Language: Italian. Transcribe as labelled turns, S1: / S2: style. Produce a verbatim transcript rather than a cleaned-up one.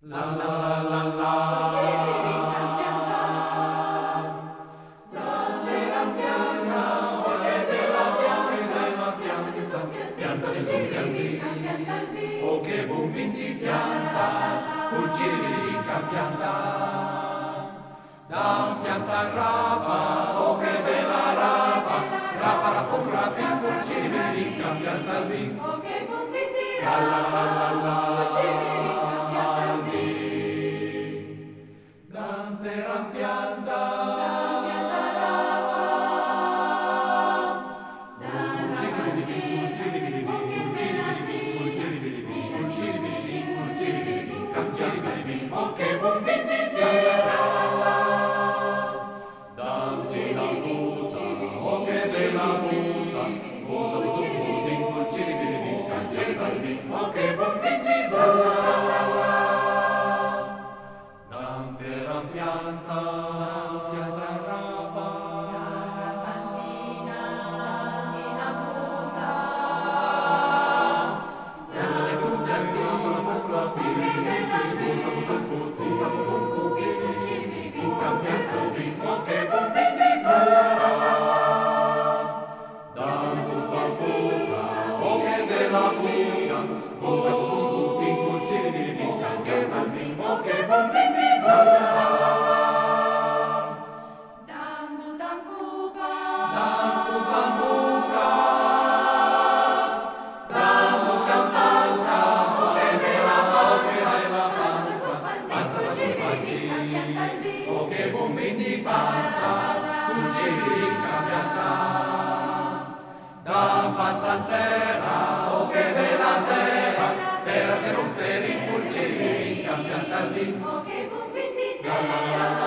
S1: La la la la la. Oh che buon vin di pianta, pulciri pianta, da pianta rapa, oh che bella rapa, rapa rapon rapin, pulciri pianta al vin,
S2: Oh che buon vin di
S1: la la la la la,
S2: rapa,
S1: al vin, dante rampianta, oh che buon vin di pianta, damci la muta, oh che bella muta, muta putin pulciri bili canceri balbi, oh che buon vin di pianta, dante rampianta, pianta rapa,
S2: rapantina, tina muta,
S1: e tu piantina, muta pili, muta putin, oh che buon vin di pianta, dam puta puta, oh che bella puta, puta putin pulciri bili canceri balbi, oh che buon vin di pianta.
S2: dammu dambuca,
S1: Dammu bambuca, dammu campanza, oh che bella, oh che bella panza, panza panzi panzi, oh che buon vin di panza, pulciri cambiata, da panza a terra, oh che bella terra, terra che rompere i pulciri cambiata al vin,
S2: oh che buon vin di
S1: la la la la.